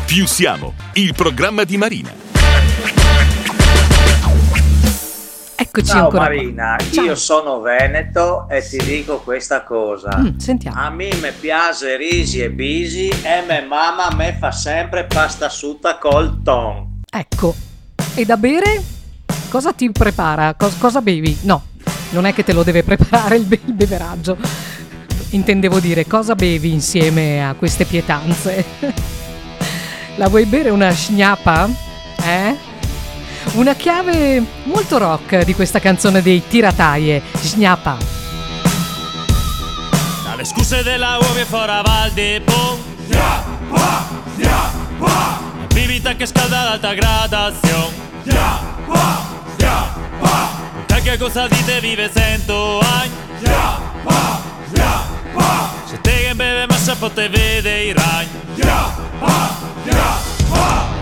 Più siamo, il programma di Marina. Eccoci. Ciao ancora Marina, Ciao. Io sono veneto e ti dico questa cosa. Sentiamo. A me mi piace risi e bisi e mia mamma me fa sempre pasta asciutta col thon. Ecco. E da bere? Cosa ti prepara? Cosa bevi? No, non è che te lo deve preparare il beveraggio. Intendevo dire, cosa bevi insieme a queste pietanze? La vuoi bere una schgnappa? Una chiave molto rock di questa canzone dei Tirataie, Schgnappa. Dalle scuse della uova fora Val di Po. Schgnappa, schgnappa. Bibita che scalda l'alta gradazione. Schgnappa, schgnappa. Che cosa dite vive sento ai. Schgnappa, schgnappa. Se te che beve ma se pote vede i rai. Schgnappa, schgnappa.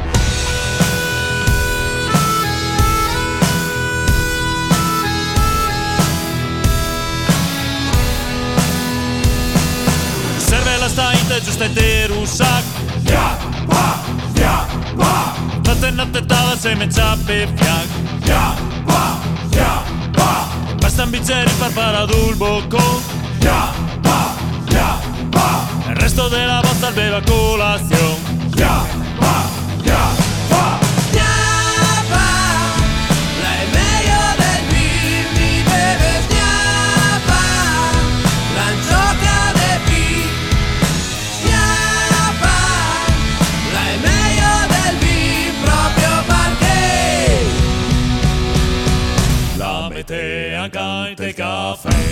Serve la stainte giusta e te rusak. Schgnappa, schgnappa. Notte notte tava se me ciappe fiac. Schgnappa, schgnappa. Basta un bicchiere per fare ad un bocco. Schgnappa, schgnappa. Il resto della volta beva colazione. Schgnappa, schgnappa. Te anche il caffè.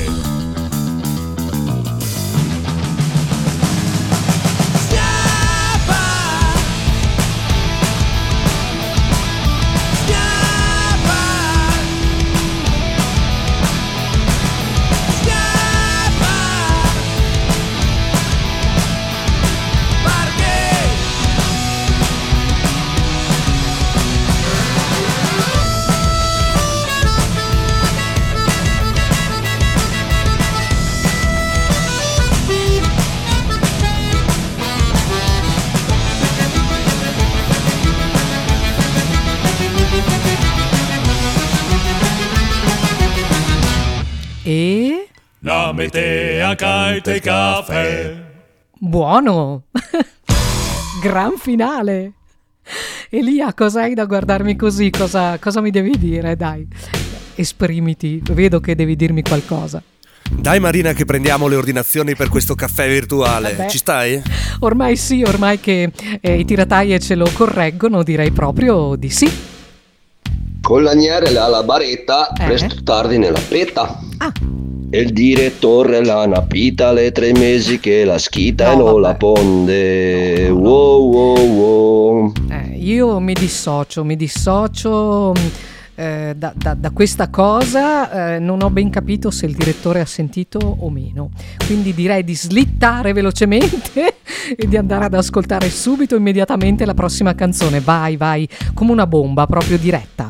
E? La mette anche il caffè. Buono! Gran finale! Elia, cosa hai da guardarmi così? Cosa mi devi dire? Dai, esprimiti, vedo che devi dirmi qualcosa. Dai Marina che prendiamo le ordinazioni per questo caffè virtuale. Vabbè. Ci stai? Ormai sì, ormai che i tirataie ce lo correggono, direi proprio di sì. Con l'agnere alla baretta, presto tardi nella petta. E il direttore l'ha napita le 3 mesi che la schita e non la ponde. Wow wow wow. Io mi dissocio da questa cosa, non ho ben capito se il direttore ha sentito o meno, quindi direi di slittare velocemente e di andare ad ascoltare subito, immediatamente la prossima canzone. Vai, come una bomba, proprio diretta.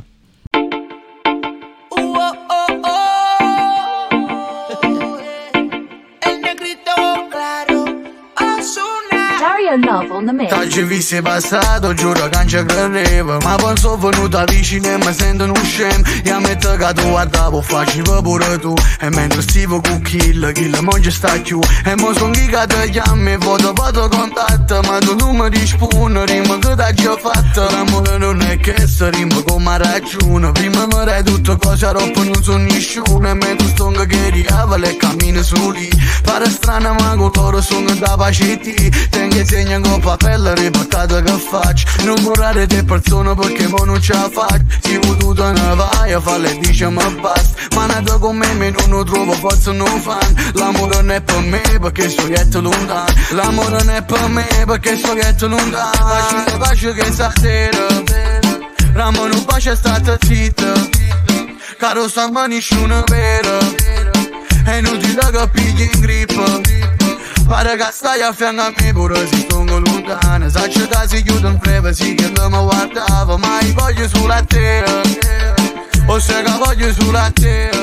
Oggi vi sei passato, giuro che non ci credevo. Ma poi sono venuto vicino e mi sento un scemo. Io metto che tu guardavo, facevo pure tu. E mentre stivo con kill non ci sta più. E mo son chi che ti chiami, foto contatto. Ma tu non mi rispondi, rima che t'ha già fatto. L'amore non è che sto rima come ragione. Prima mi dai tutto cosa troppo non sono nessuno. E mentre sto che riava le cammino su lì. Pare strana ma con loro sono da pace ti. Tengo segno con papello riportato che faccio. Non morare te persone perché mo non ce la faccio. Si voluto ne vai a fare dice ma basta. Ma nato con me non trovo forza non fan. L'amore non è per me perché sto ghetto lontano. L'amore non è per me perché sto ghetto lontano. Faccio che stasera Ramo non bacia stata zitta. Caro sta ma nessuno vero. E non ti da capire in grippo. Pare che stai a fianco a me pure se sto lontano. Saccio che si chiude in breve, sì che non mi guardavo. Ma io voglio sulla terra. O se che voglio sulla terra.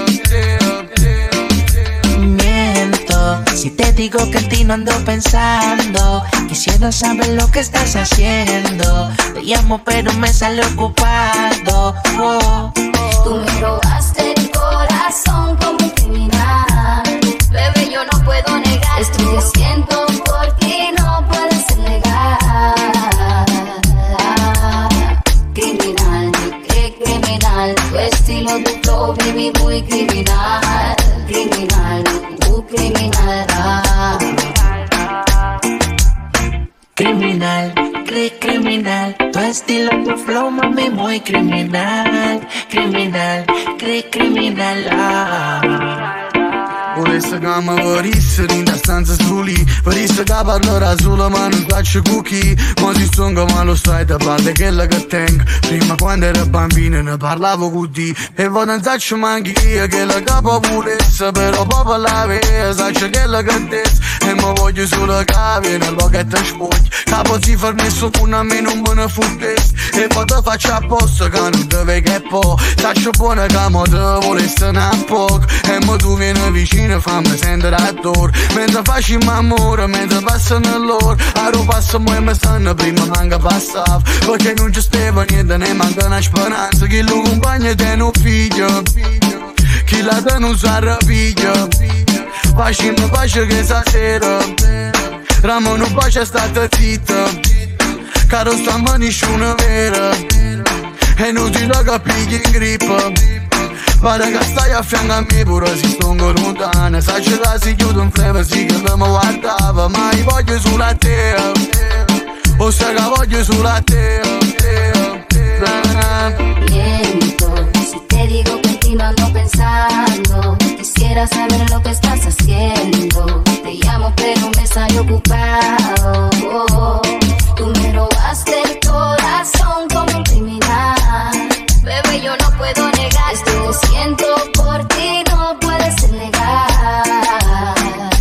Miento, si te digo que en ti no ando pensando, Quisiera saber lo que estás haciendo. Te llamo pero me sale ocupado. Tú me robaste el corazón como un criminal. Bebé, yo no puedo negar. Esto que siento por ti no puedes negar. Criminal, qué criminal. Tu estilo, tu flow, baby, muy criminal. Criminal, criminal. Criminal, criminal. Tu estilo, tu flow, mami, muy criminal. Criminal, criminal. Volesse che mi venisse in da stanza su lì. Venisse che parlerà solo ma non faccio cookie. Ma si stonga ma lo sai da parte quella che tengo. Prima quando ero bambino ne parlavo con te. E poi non saccio manchi io che la capo volesse. Però proprio la vera saccio quella che desse. E mi voglio solo che nel lochetto spogli. Capo si permesso con a me non me ne fottesse. E poi te faccio apposta che non te vedi che po'. Saccio buona che mo te volesse un poco. E mo tu vieni vicino e fammi sentire adoro. Mentre facciamo amore, mentre passano l'ora. Aro passo mo e mi stanno prima manca passava. Perché non ci stava niente, ne manca una speranza. Chi lo compagna te un figlio. Chi la te non sa rapiglia. Facciamo pace che stasera Ramo non pace state zitta. Caro stiamo nessuno vera. E non ti lo capigli in grippa. Pare che stai a fianco a me pure si stongo lontana. Sai che si chiude un flame, sì che mi guardava. Ma io voglio sulla te. O sai che voglio sulla te. Miento, si te digo que en ti no ando pensando. Quisiera saber lo que estás haciendo. Te llamo pero me sale ocupado. Tú me robaste el corazón como un criminal. Bebé, yo no puedo negar. Esto que siento por ti no puedes negar.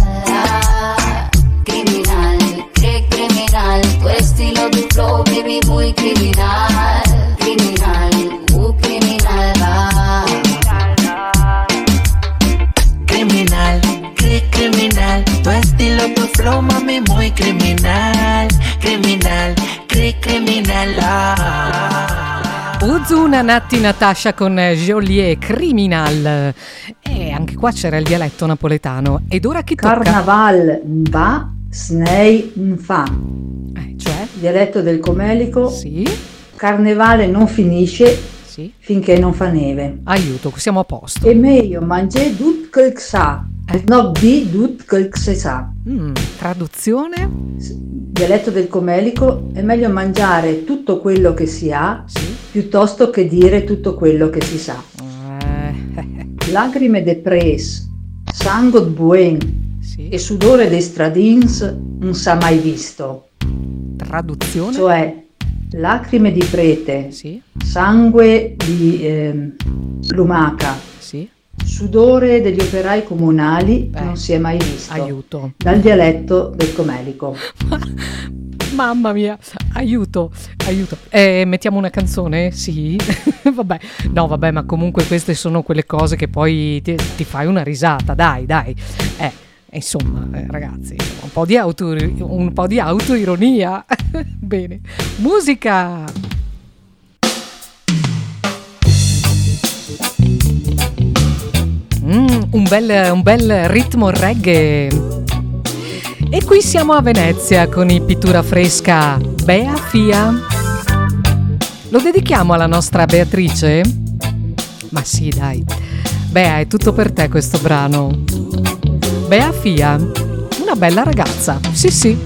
Criminal, qué criminal. Tu estilo, tu flow, baby, muy criminal. Criminal, criminal. Criminal, criminal. Tu estilo, tu flow, mami, muy criminal. Criminal, criminal. Ozuna, Natti, Natasha con Joliet, Criminal. E anche qua c'era il dialetto napoletano. Ed ora chi tocca? Carnaval va, snei fa. Cioè? Dialetto del Comelico. Sì. Carnevale non finisce sì. Finché non fa neve. Aiuto, siamo a posto. E meglio mangiare tutto quel che sa. No, di tutto quel che si sa. Traduzione? Dialetto del Comelico, è meglio mangiare tutto quello che si ha piuttosto che dire tutto quello che si sa. Lacrime de pres, sangue buen e sudore dei stradins non s'ha mai visto. Traduzione? Cioè, lacrime di prete, sangue di lumaca, sudore degli operai comunali non si è mai visto. Aiuto. Dal dialetto del Comelico. Mamma mia, aiuto. Mettiamo una canzone? Sì. vabbè, ma comunque queste sono quelle cose che poi ti fai una risata, dai. Insomma, ragazzi, un po' di autoironia. Bene. Musica. Un bel ritmo reggae. E qui siamo a Venezia con il Pittura Fresca Bea Fia. Lo dedichiamo alla nostra Beatrice? Ma sì, dai. Bea, è tutto per te questo brano. Bea Fia, una bella ragazza. Sì.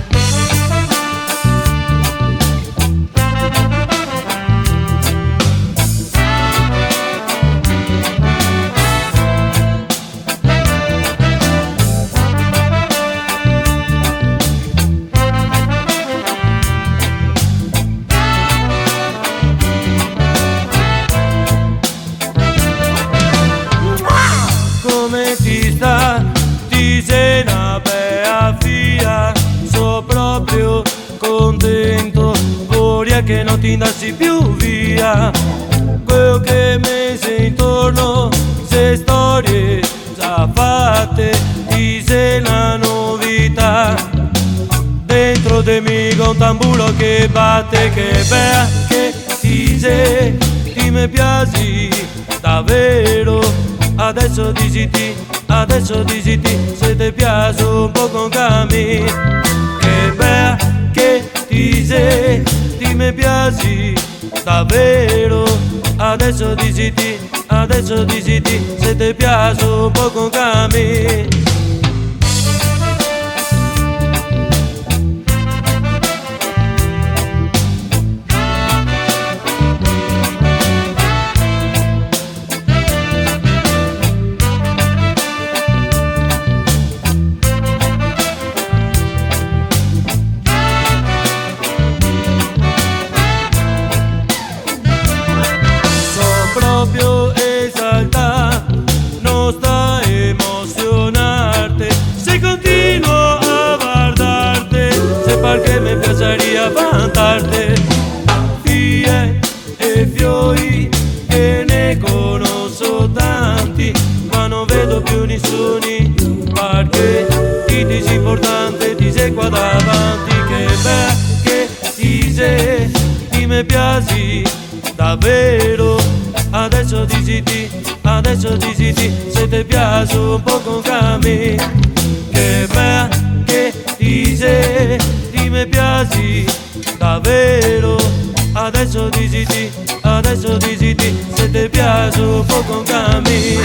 Che non ti andassi più via, quello che mi sei intorno, se storie già fatte, ti sei la novità, dentro Ricordami con tamburo che batte, che bella che ti sei, ti mi piaci davvero. Adesso dici ti, se ti piace un po' con Cami. Che bella che ti sei, ti mi piaci davvero. Adesso dici ti, se ti piace un po' con Cami. Proprio esaltar, non sta emozionarte. Se continuo a guardarte, se perché mi piacería cantarte. Fie e fiori che ne conosco tanti, ma non vedo più nessuno, perché ti dici importante, ti sei qua davanti. Che bella che ti sei, ti mi piaci davvero. Adesso dici ti, se ti piace un po' con Cami. Che bella che ti sei, ti mi piaci davvero. Adesso dici ti, se ti piace un po' con Cami.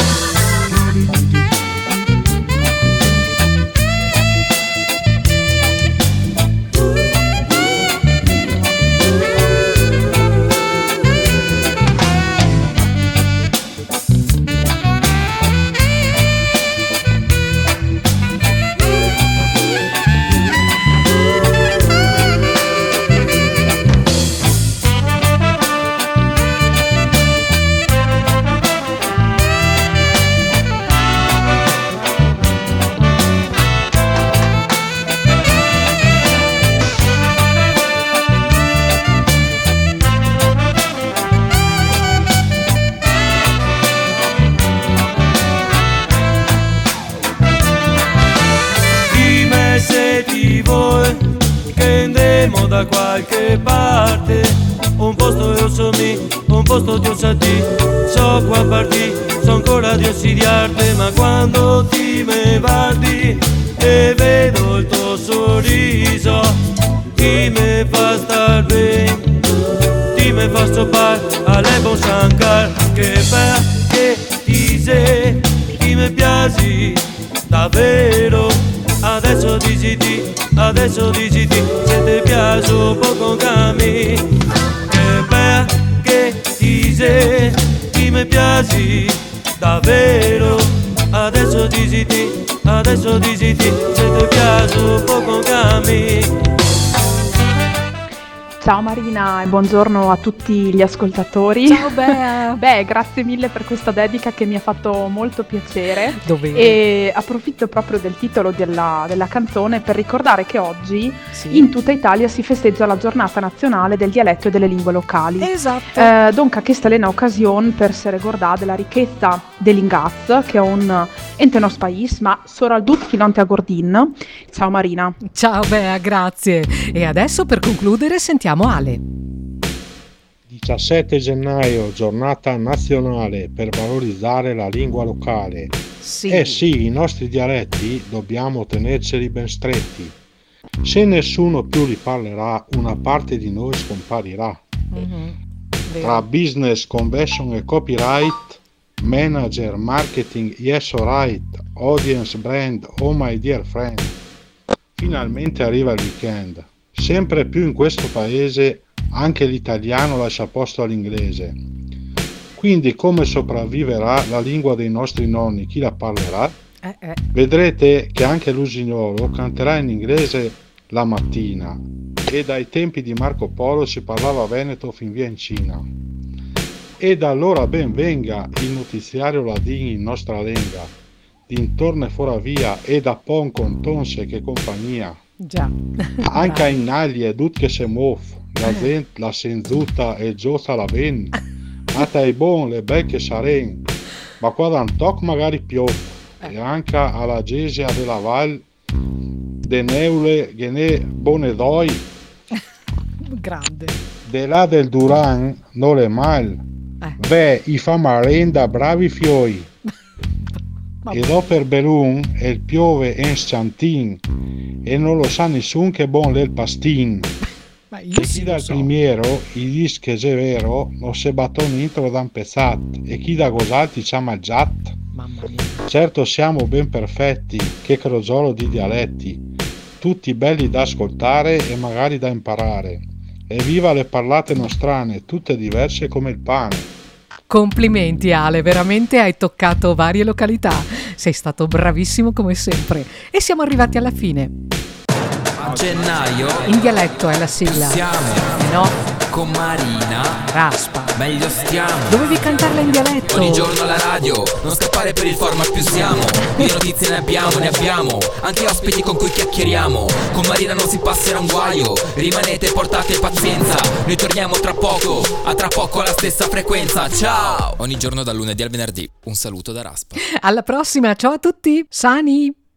Da qualche parte, un posto io so me, un posto Dio sa ti. So qua partì, so ancora di ossidiarte, ma quando ti me guardi e vedo il tuo sorriso, ti me fa star bene, ti me fa stoppare alle bon shankar. Che bella che ti sei, ti me piaci davvero. Adesso dici ti, se ti piace un po' con Cami. Che bella che ti sei, ti mi piaci davvero. Adesso dici ti, se ti piace un po' con Cami. Ciao Marina e buongiorno a tutti gli ascoltatori. Ciao Bea. Beh, grazie mille per questa dedica che mi ha fatto molto piacere. Dov'è? E approfitto proprio del titolo della canzone per ricordare che oggi in tutta Italia si festeggia la giornata nazionale del dialetto e delle lingue locali. Esatto. Donc questa è un'occasione per se ricordare la ricchezza dell'Ingaz, che è un ente nos país, ma soprattutto filante a Gordin. Ciao Marina. Ciao Bea, grazie. E adesso per concludere sentiamo Ale. 17 gennaio, giornata nazionale per valorizzare la lingua locale. Sì. Sì, i nostri dialetti dobbiamo tenerceli ben stretti. Se nessuno più li parlerà, una parte di noi scomparirà. Tra business, convention e copyright, manager, marketing, yes alright, audience, brand, oh my dear friend. Finalmente arriva il weekend. Sempre più in questo paese anche l'italiano lascia posto all'inglese. Quindi come sopravviverà la lingua dei nostri nonni? Chi la parlerà? Vedrete che anche l'usignolo canterà in inglese la mattina, e dai tempi di Marco Polo si parlava veneto fin via in Cina. E da allora ben venga il notiziario ladin in nostra lenga, d'intorno e fora via, e da pon con tonse che compagnia. Già. Anche in aglie tut che se muov, la gente la senzuta e gioza la ven, a tai bon le becche saren, ma qua da un toc magari piove, e anche alla gesia della val de neule che ne bone doi. Grande. De là del Duran non le mal. Beh, i fa marenda bravi fioi. E dopo per Belun e piove en sciantin e non lo sa nessun che bon l'el pastin. E chi dal primiero gli dice che è vero non se batton intro da un pezzat e chi da cos'altri ci ha mangiat. Certo siamo ben perfetti, che crogiolo di dialetti, tutti belli da ascoltare e magari da imparare. E viva le parlate nostrane, tutte diverse come il pane. Complimenti Ale, veramente hai toccato varie località, sei stato bravissimo come sempre. E siamo arrivati alla fine. A gennaio in dialetto è la sigla. Siamo no con Marina Raspa. Meglio stiamo. Dovevi cantarla in dialetto. Ogni giorno alla radio, non scappare per il format più siamo. Di notizie ne abbiamo. Anche ospiti con cui chiacchieriamo. Con Marina non si passerà un guaio. Rimanete, portate pazienza. Noi torniamo tra poco. A tra poco alla stessa frequenza. Ciao. Ogni giorno dal lunedì al venerdì. Un saluto da Raspa. Alla prossima, ciao a tutti. Sani.